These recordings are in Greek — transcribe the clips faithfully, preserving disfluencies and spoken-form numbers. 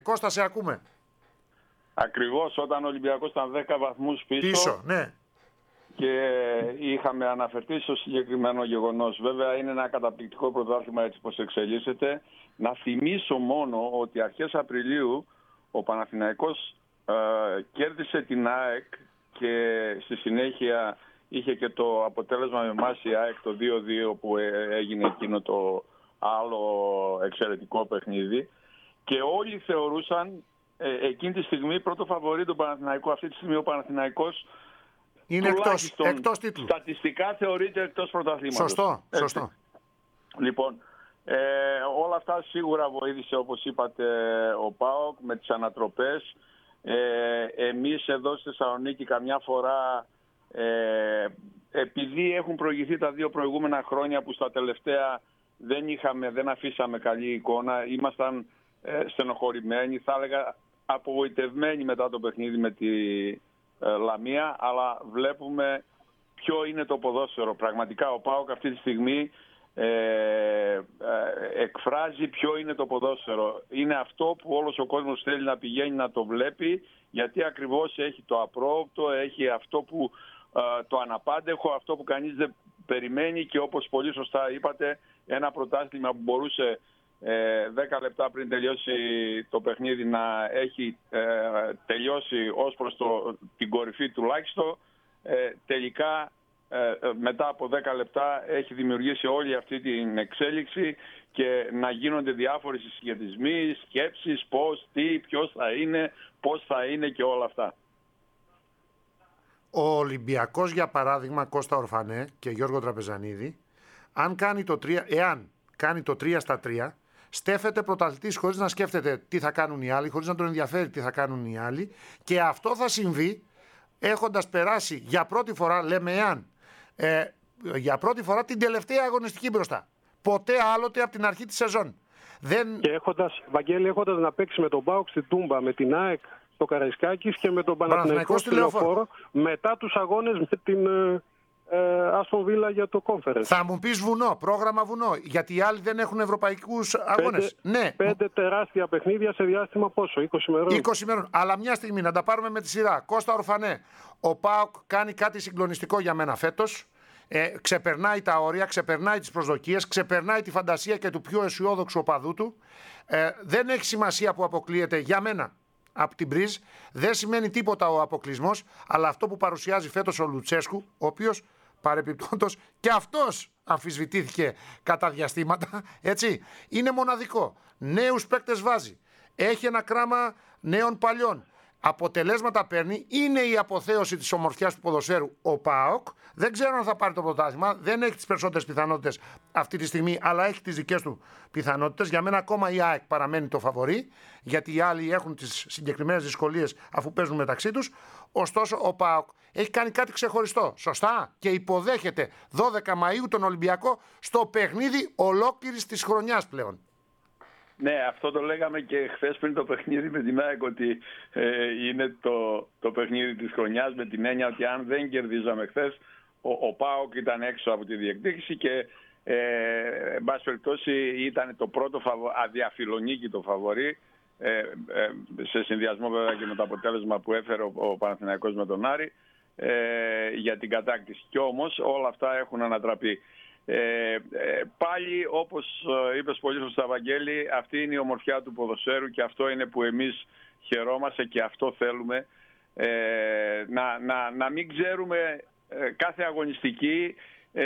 Κώστα, σε ακούμε. Ακριβώς όταν ο Ολυμπιακός ήταν δέκα βαθμούς πίσω, Πίσω, ναι. και είχαμε αναφερθεί στο συγκεκριμένο γεγονός. Βέβαια είναι ένα καταπληκτικό πρωτάθλημα έτσι πως εξελίσσεται. Να θυμίσω μόνο ότι αρχές Απριλίου ο Παναθηναϊκός ε, κέρδισε την ΑΕΚ και στη συνέχεια είχε και το αποτέλεσμα με εμάς η ΑΕΚ το δύο δύο που έγινε εκείνο το άλλο εξαιρετικό παιχνίδι. Και όλοι θεωρούσαν ε, εκείνη τη στιγμή πρώτο φαβορί τον Παναθηναϊκό. Αυτή τη στιγμή ο Παναθηναϊκός είναι εκτός, εκτός τίτλου. Στατιστικά θεωρείται εκτός πρωταθλήματος. Σωστό, σωστό. Έτσι. Λοιπόν, ε, όλα αυτά σίγουρα βοήθησε, όπως είπατε, ο ΠΑΟΚ με τις ανατροπές. Ε, εμείς εδώ στη Θεσσαλονίκη καμιά φορά, ε, επειδή έχουν προηγηθεί τα δύο προηγούμενα χρόνια που στα τελευταία δεν, είχαμε, δεν αφήσαμε καλή εικόνα, ήμασταν ε, στενοχωρημένοι, θα έλεγα απογοητευμένοι μετά το παιχνίδι με τη Λαμία, αλλά βλέπουμε ποιο είναι το ποδόσφαιρο. Πραγματικά ο ΠΑΟΚ αυτή τη στιγμή ε, ε, εκφράζει ποιο είναι το ποδόσφαιρο. Είναι αυτό που όλος ο κόσμος θέλει να πηγαίνει να το βλέπει, γιατί ακριβώς έχει το απρόοπτο, έχει αυτό που ε, το αναπάντεχο, αυτό που κανείς δεν περιμένει, και όπως πολύ σωστά είπατε, ένα πρωτάθλημα που μπορούσε δέκα λεπτά πριν τελειώσει το παιχνίδι να έχει ε, τελειώσει ως προς το, την κορυφή τουλάχιστον, ε, τελικά ε, μετά από δέκα λεπτά έχει δημιουργήσει όλη αυτή την εξέλιξη και να γίνονται διάφοροι συσχετισμοί, σκέψεις, πώς, τι, ποιος θα είναι, πώς θα είναι και όλα αυτά. Ο Ολυμπιακός, για παράδειγμα, Κώστα Ορφανέ και Γιώργο Τραπεζανίδη, αν κάνει το τρία, εάν κάνει το τρία στα τρία, στέφεται πρωταθλητής χωρίς να σκέφτεται τι θα κάνουν οι άλλοι, χωρίς να τον ενδιαφέρει τι θα κάνουν οι άλλοι, και αυτό θα συμβεί έχοντας περάσει για πρώτη φορά, λέμε εάν, ε, για πρώτη φορά την τελευταία αγωνιστική μπροστά. Ποτέ άλλοτε από την αρχή της σεζόν. Δεν... Και έχοντας, Βαγγέλη, έχοντας να παίξει με τον ΠΑΟΚ στην Τούμπα, με την ΑΕΚ στο Καραϊσκάκης και με τον Παναθηναϊκό στη Λεωφόρο, μετά τους αγώνες με την Άστον Βίλα για το Conference. Θα μου πεις βουνό, πρόγραμμα βουνό, γιατί οι άλλοι δεν έχουν ευρωπαϊκούς αγώνες. Πέντε, ναι. πέντε τεράστια παιχνίδια σε διάστημα πόσο, είκοσι ημερών. είκοσι ημερών. Αλλά μια στιγμή να τα πάρουμε με τη σειρά. Κώστα Ορφανέ, ο ΠΑΟΚ κάνει κάτι συγκλονιστικό για μένα φέτος. Ε, ξεπερνάει τα όρια, ξεπερνάει τις προσδοκίες, ξεπερνάει τη φαντασία και του πιο αισιόδοξου οπαδού του. Ε, δεν έχει σημασία που αποκλείεται για μένα από την Μπριζ. Δεν σημαίνει τίποτα ο αποκλεισμός, αλλά αυτό που παρουσιάζει φέτος ο Λουτσέσκου, ο οποίος παρεπιπτόντως και αυτός αμφισβητήθηκε κατά διαστήματα, έτσι, είναι μοναδικό. Νέους παίκτες βάζει. Έχει ένα κράμα νέων παλιών. Αποτελέσματα παίρνει. Είναι η αποθέωση της ομορφιάς του ποδοσφαίρου ο ΠΑΟΚ. Δεν ξέρω αν θα πάρει το πρωτάθλημα. Δεν έχει τις περισσότερες πιθανότητες αυτή τη στιγμή, αλλά έχει τις δικές του πιθανότητες. Για μένα ακόμα η ΑΕΚ παραμένει το φαβορί, γιατί οι άλλοι έχουν τις συγκεκριμένες δυσκολίες αφού παίζουν μεταξύ τους. Ωστόσο ο ΠΑΟΚ έχει κάνει κάτι ξεχωριστό. Σωστά. Και υποδέχεται δώδεκα Μαΐου τον Ολυμπιακό στο παιχνίδι ολόκληρης της χρονιάς πλέον. Ναι, αυτό το λέγαμε και χθες πριν το παιχνίδι με την ΑΕΚ, ότι ε, είναι το, το παιχνίδι της χρονιάς, με την έννοια ότι αν δεν κερδίζαμε χθες, ο, ο ΠΑΟΚ ήταν έξω από τη διεκδίκηση και ε, εν πάση περιπτώσει ήταν το πρώτο φαβο, αδιαφιλονίκητο φαβορί, ε, ε, σε συνδυασμό βέβαια και με το αποτέλεσμα που έφερε ο, ο Παναθηναϊκός με τον Άρη ε, για την κατάκτηση. Και όμως όλα αυτά έχουν ανατραπεί. Ε, ε, πάλι, όπως είπες πολύ σωστά, Βαγγέλη, αυτή είναι η ομορφιά του ποδοσφαίρου και αυτό είναι που εμείς χαιρόμαστε και αυτό θέλουμε, ε, να, να, να μην ξέρουμε ε, κάθε αγωνιστική ε,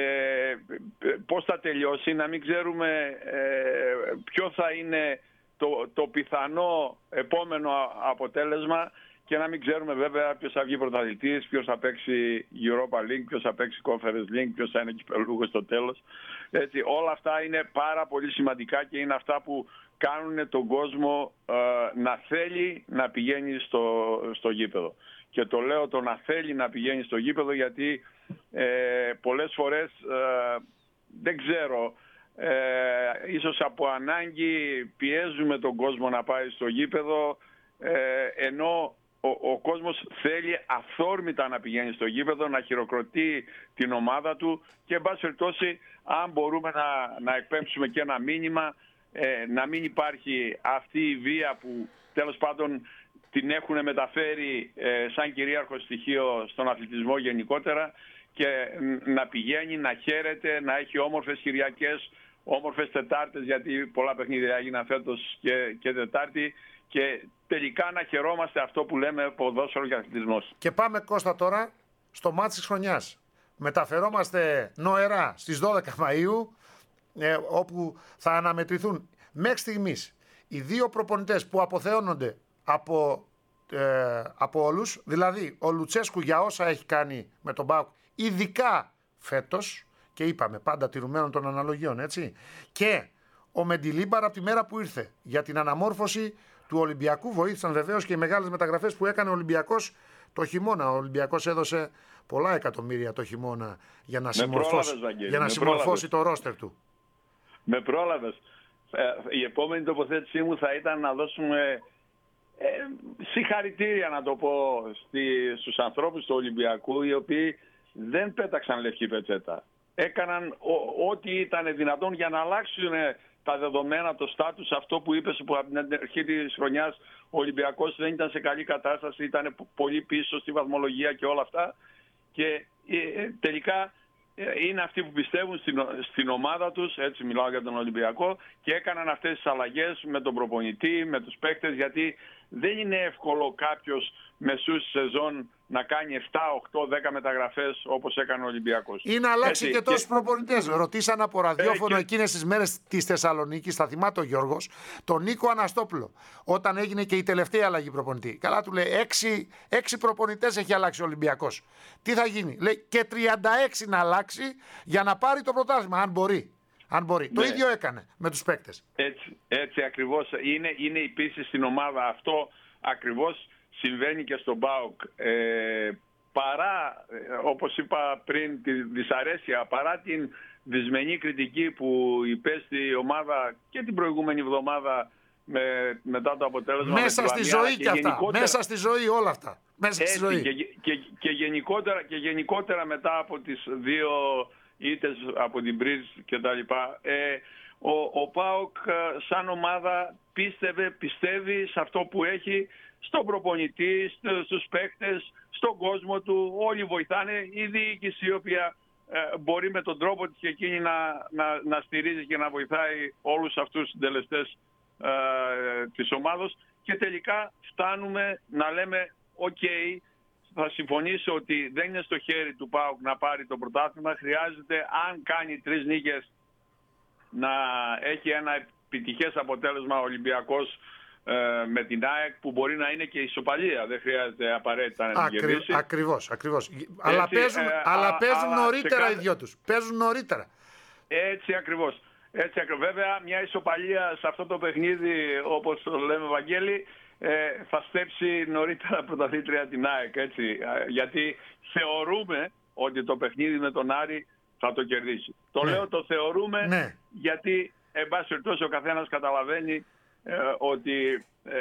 πώς θα τελειώσει, να μην ξέρουμε ε, ποιο θα είναι το, το πιθανό επόμενο αποτέλεσμα και να μην ξέρουμε βέβαια ποιος θα βγει πρωταθλητής, ποιος θα παίξει Europa League, ποιος θα παίξει Conference League, ποιος θα είναι κυπελλούχος στο τέλος. Έτσι, όλα αυτά είναι πάρα πολύ σημαντικά και είναι αυτά που κάνουν τον κόσμο ε, να θέλει να πηγαίνει στο, στο γήπεδο. Και το λέω το να θέλει να πηγαίνει στο γήπεδο γιατί ε, πολλές φορές ε, δεν ξέρω, ε, ίσως από ανάγκη πιέζουμε τον κόσμο να πάει στο γήπεδο, ε, ενώ Ο, ο κόσμος θέλει αυθόρμητα να πηγαίνει στο γήπεδο, να χειροκροτεί την ομάδα του και εν πάση περιπτώσει αν μπορούμε να, να εκπέμψουμε και ένα μήνυμα, ε, να μην υπάρχει αυτή η βία που τέλος πάντων την έχουν μεταφέρει ε, σαν κυρίαρχο στοιχείο στον αθλητισμό γενικότερα και να πηγαίνει, να χαίρεται, να έχει όμορφες Κυριακές, όμορφες Τετάρτες, γιατί πολλά παιχνίδια έγιναν φέτος και, και Τετάρτη, και τελικά να χαιρόμαστε αυτό που λέμε ποδόσφαιρο και αθλητισμός. Και πάμε, Κώστα, τώρα στο μάτς της χρονιάς. Μεταφερόμαστε νοερά στις δώδεκα Μαΐου, ε, όπου θα αναμετρηθούν μέχρι στιγμής οι δύο προπονητές που αποθεώνονται από, ε, από όλους, δηλαδή ο Λουτσέσκου για όσα έχει κάνει με τον ΠΑΟΚ, ειδικά φέτος, και είπαμε πάντα τηρουμένων των αναλογιών, έτσι, και ο Μεντιλίμπαρ από τη μέρα που ήρθε για την αναμόρφωση του Ολυμπιακού. Βοήθησαν βεβαίως και οι μεγάλες μεταγραφές που έκανε ο Ολυμπιακός το χειμώνα. Ο Ολυμπιακός έδωσε πολλά εκατομμύρια το χειμώνα για να συμμορφώσει, για να συμμορφώσει το ρόστερ του. Με πρόλαβες. Ε, η επόμενη τοποθέτησή μου θα ήταν να δώσουμε ε, συγχαρητήρια, να το πω, στη, στους ανθρώπους του Ολυμπιακού, οι οποίοι δεν πέταξαν λευκή πετσέτα. Έκαναν ό,τι ήταν δυνατόν για να αλλάξουν τα δεδομένα, το στάτους, αυτό που είπες, που από την αρχή της χρονιάς ο Ολυμπιακός δεν ήταν σε καλή κατάσταση, ήταν πολύ πίσω στη βαθμολογία και όλα αυτά. Και ε, τελικά ε, είναι αυτοί που πιστεύουν στην, στην ομάδα τους, έτσι μιλάω για τον Ολυμπιακό, και έκαναν αυτές τις αλλαγές με τον προπονητή, με τους παίκτες, γιατί δεν είναι εύκολο κάποιος μεσούς σεζόν να κάνει επτά, οκτώ, δέκα μεταγραφές όπως έκανε ο Ολυμπιακός. Ή να αλλάξει έτσι, και τόσους και... προπονητές. Ρωτήσαν από ραδιόφωνο ε, και... εκείνες τις μέρες της Θεσσαλονίκης, θα θυμάται ο Γιώργος, τον Νίκο Αναστόπουλο, όταν έγινε και η τελευταία αλλαγή προπονητή. Καλά, του λέει, έξι, έξι προπονητές έχει αλλάξει ο Ολυμπιακός. Τι θα γίνει? Λέει και τριάντα έξι να αλλάξει για να πάρει το πρωτάθλημα, αν μπορεί. Αν μπορεί. Ναι. Το ίδιο έκανε με τους παίκτες. Έτσι, έτσι ακριβώς. Είναι, είναι η πίστη στην ομάδα. Αυτό ακριβώς συμβαίνει και στον ΠΑΟΚ. Ε, παρά, όπως είπα πριν, τη δυσαρέσκεια, παρά την δυσμενή κριτική που υπέστη η ομάδα και την προηγούμενη εβδομάδα με, μετά το αποτέλεσμα. Μέσα στη ζωή και αυτά. Γενικότερα... Μέσα στη ζωή όλα αυτά. Μέσα έτσι, στη ζωή. Και, και, και, γενικότερα, και γενικότερα μετά από τις δύο ήττες από την Μπρίζ και τα λοιπά. Ε, ο, ο ΠΑΟΚ σαν ομάδα πίστευε, πιστεύει σε αυτό που έχει, στον προπονητή, στους παίκτες, στον κόσμο του. Όλοι βοηθάνε. Η διοίκηση, η οποία ε, μπορεί με τον τρόπο της και εκείνη να, να, να στηρίζει και να βοηθάει όλους αυτούς τους συντελεστές ε, της ομάδος. Και τελικά φτάνουμε να λέμε οκ, okay, θα συμφωνήσω ότι δεν είναι στο χέρι του ΠΑΟΚ να πάρει το πρωτάθλημα. Χρειάζεται, αν κάνει τρεις νίκες, να έχει ένα επιτυχές αποτέλεσμα ο Ολυμπιακός ε, με την ΑΕΚ, που μπορεί να είναι και ισοπαλία. Δεν χρειάζεται απαραίτητα να την κερδίσει. Ακριβώς, ακριβώς. Αλλά παίζουν, ε, αλλά α, παίζουν α, νωρίτερα κάθε... οι δυο τους. Παίζουν νωρίτερα. Έτσι ακριβώς. Έτσι ακριβώς. Βέβαια, μια ισοπαλία σε αυτό το παιχνίδι, όπως το λέμε, Βαγγέλη, Ε, θα στέψει νωρίτερα πρωταθλήτρια την ΑΕΚ, έτσι, γιατί θεωρούμε ότι το παιχνίδι με τον Άρη θα το κερδίσει. Το ναι. λέω το θεωρούμε, ναι. γιατί εν πάση περιπτώσει ο καθένας καταλαβαίνει ε, ότι ε,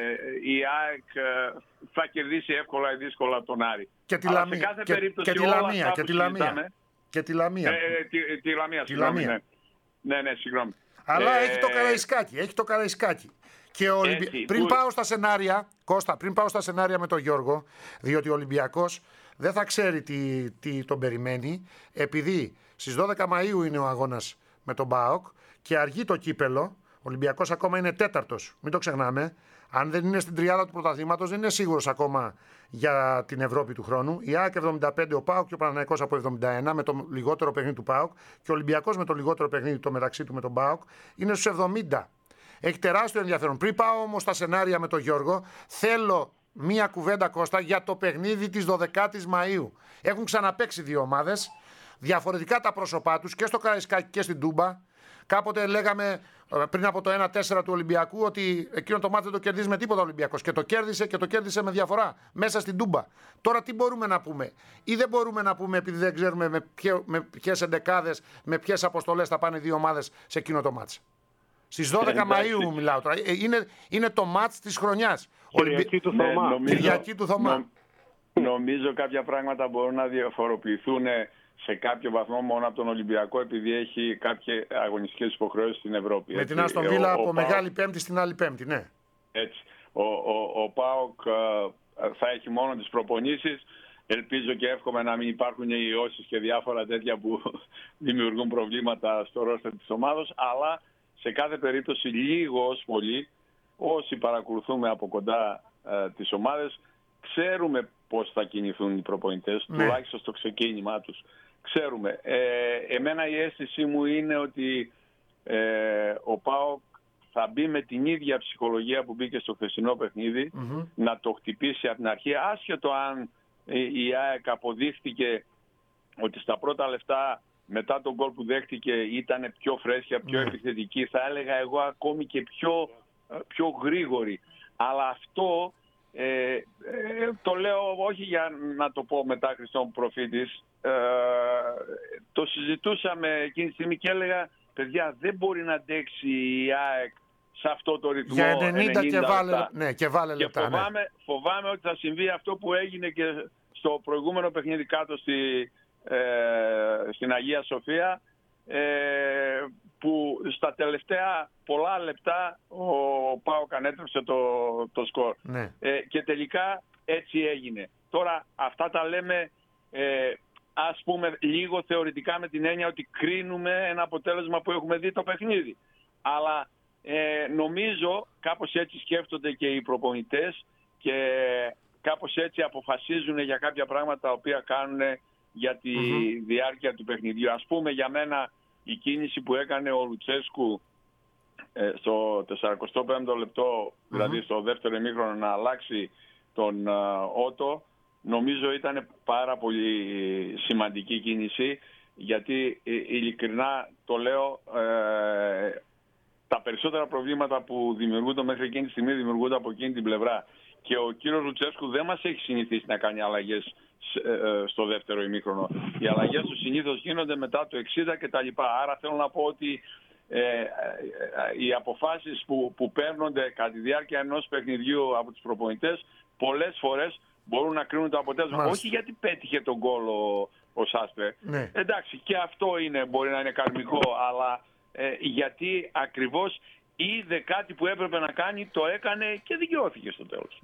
η ΑΕΚ ε, θα κερδίσει εύκολα ή δύσκολα τον Άρη. Και τη Λαμία. Σε κάθε και, περίπτωση, και τη Λαμία. Και τη Λαμία. Και τη Λαμία. Ε, τη, τη Λαμία, συγγνώμη. Ναι, ναι, ναι, συγγνώμη. Αλλά ε, έχει το Καραϊσκάκι. Έχει το Καραϊσκάκι. Και ο Ολυμπι... Έτσι, πριν που... πάω στα σενάρια, Κώστα, πριν πάω στα σενάρια με τον Γιώργο, διότι ο Ολυμπιακός δεν θα ξέρει τι, τι τον περιμένει, επειδή στις δώδεκα Μαΐου είναι ο αγώνας με τον ΠΑΟΚ και αργεί το κύπελο. Ο Ολυμπιακός ακόμα είναι τέταρτος, μην το ξεχνάμε. Αν δεν είναι στην τριάδα του πρωταθλήματος, δεν είναι σίγουρος ακόμα για την Ευρώπη του χρόνου. Η ΑΕΚ εβδομήντα πέντε, ο ΠΑΟΚ και ο Παναθηναϊκός από εβδομήντα ένα, με το λιγότερο παιχνίδι του ΠΑΟΚ, και ο Ολυμπιακός με το λιγότερο παιχνίδι το μεταξύ του με τον ΠΑΟΚ είναι στους εβδομήντα. Έχει τεράστιο ενδιαφέρον. Πριν πάω όμως στα σενάρια με τον Γιώργο, θέλω μία κουβέντα, Κώστα, για το παιχνίδι της δωδεκάτης Μαΐου. Έχουν ξαναπαίξει δύο ομάδες, διαφορετικά τα πρόσωπά τους, και στο Καραϊσκάκι και στην Τούμπα. Κάποτε λέγαμε πριν από το ένα τέσσερα του Ολυμπιακού ότι εκείνο το μάτι δεν το κερδίζει με τίποτα ο Ολυμπιακός. Και το κέρδισε και το κέρδισε με διαφορά μέσα στην Τούμπα. Τώρα τι μπορούμε να πούμε, ή δεν μπορούμε να πούμε, επειδή δεν ξέρουμε με, ποιο, με ποιες εντεκάδες, με ποιες αποστολές θα πάνε οι δύο ομάδες σε εκείνο το μάτι. Στις δώδεκα Μαΐου μιλάω τώρα. Είναι, είναι το μάτς της χρονιάς. Κυριακή του Θωμά. Ναι, νομίζω, Κυριακή του Θωμά. Νο, νομίζω κάποια πράγματα μπορούν να διαφοροποιηθούν σε κάποιο βαθμό μόνο από τον Ολυμπιακό, επειδή έχει κάποιες αγωνιστικές υποχρεώσεις στην Ευρώπη. Με έτσι. την Άστον Βίλα από ο, Μεγάλη Πέμπτη στην άλλη Πέμπτη, ναι. Έτσι. ο, ο, ο ΠΑΟΚ θα έχει μόνο τις προπονήσεις. Ελπίζω και εύχομαι να μην υπάρχουν ιώσεις και διάφορα τέτοια που δημιουργούν προβλήματα στο ρόστερ της ομάδος, αλλά σε κάθε περίπτωση λίγο ως πολύ, όσοι παρακολουθούμε από κοντά ε, τις ομάδες, ξέρουμε πώς θα κινηθούν οι προπονητές, ναι. τουλάχιστον στο ξεκίνημά τους. Ξέρουμε. Ε, εμένα η αίσθησή μου είναι ότι ε, ο ΠΑΟΚ θα μπει με την ίδια ψυχολογία που μπήκε στο χθεσινό παιχνίδι, mm-hmm. να το χτυπήσει από την αρχή, άσχετο αν η ΑΕΚ αποδείχθηκε ότι στα πρώτα λεπτά μετά τον γκολ που δέχτηκε ήταν πιο φρέσκια, πιο mm. επιθετική, θα έλεγα εγώ ακόμη και πιο, πιο γρήγορη. Αλλά αυτό ε, ε, το λέω όχι για να το πω μετά Χριστόν Προφήτης, ε, το συζητούσαμε εκείνη τη στιγμή και έλεγα, παιδιά, δεν μπορεί να αντέξει η ΑΕΚ σε αυτό το ρυθμό για ενενήντα, ενενήντα και βάλε, ναι, και βάλε και λεπτά. Φοβάμαι, ναι. φοβάμαι ότι θα συμβεί αυτό που έγινε και στο προηγούμενο παιχνίδι κάτω στη, ε, στην Αγία Σοφία, ε, που στα τελευταία πολλά λεπτά ο ΠΑΟΚ ανέτρεψε το, το σκορ. Ναι. Ε, και τελικά έτσι έγινε. Τώρα αυτά τα λέμε ε, ας πούμε λίγο θεωρητικά με την έννοια ότι κρίνουμε ένα αποτέλεσμα που έχουμε δει το παιχνίδι. Αλλά ε, νομίζω κάπως έτσι σκέφτονται και οι προπονητές και κάπως έτσι αποφασίζουν για κάποια πράγματα τα οποία κάνουν για τη mm-hmm. διάρκεια του παιχνιδιού. Ας πούμε για μένα η κίνηση που έκανε ο Λουτσέσκου ε, στο σαρανταπέμπτο πέμπτο λεπτό, mm-hmm. δηλαδή στο δεύτερο ημίχρονο, να αλλάξει τον uh, Ότο, νομίζω ήταν πάρα πολύ σημαντική κίνηση, γιατί ε, ειλικρινά το λέω, ε, τα περισσότερα προβλήματα που δημιουργούνται μέχρι εκείνη τη στιγμή δημιουργούνται από εκείνη την πλευρά. Και ο κύριος Λουτσέσκου δεν μας έχει συνηθίσει να κάνει αλλαγές στο δεύτερο ημίχρονο. Οι αλλαγές του συνήθως γίνονται μετά το εξήντα κτλ. Άρα θέλω να πω ότι ε, ε, οι αποφάσεις που, που παίρνονται κατά τη διάρκεια ενός παιχνιδιού από τους προπονητές πολλές φορές μπορούν να κρίνουν το αποτέλεσμα. Μάλιστα. Όχι γιατί πέτυχε τον γκολ ο, ο Σάσπε. Ναι. Εντάξει, και αυτό είναι, μπορεί να είναι καρμικό, αλλά ε, γιατί ακριβώς είδε κάτι που έπρεπε να κάνει, το έκανε και δικαιώθηκε στο τέλος.